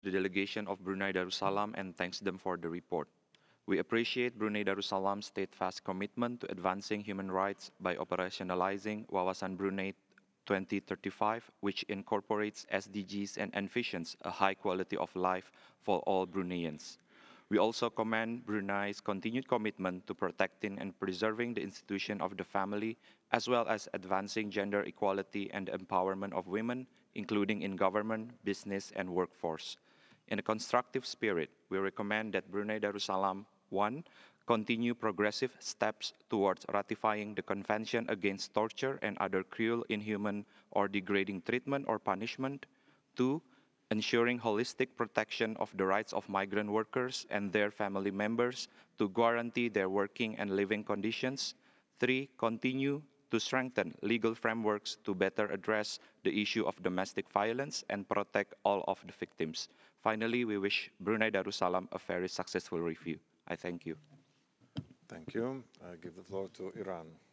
the delegation of Brunei Darussalam and thanks them for the report. We appreciate Brunei Darussalam's steadfast commitment to advancing human rights by operationalizing Wawasan Brunei 2035, which incorporates SDGs and envisions a high quality of life for all Bruneians. We also commend Brunei's continued commitment to protecting and preserving the institution of the family, as well as advancing gender equality and empowerment of women, including in government, business, and workforce. In a constructive spirit, we recommend that Brunei Darussalam 1. Continue progressive steps towards ratifying the Convention Against Torture and Other Cruel, Inhuman, or Degrading Treatment or Punishment. 2. Ensuring holistic protection of the rights of migrant workers and their family members to guarantee their working and living conditions. 3. Continue to strengthen legal frameworks to better address the issue of domestic violence and protect all of the victims. Finally, we wish Brunei Darussalam a very successful review. I thank you. Thank you. I give the floor to Iran.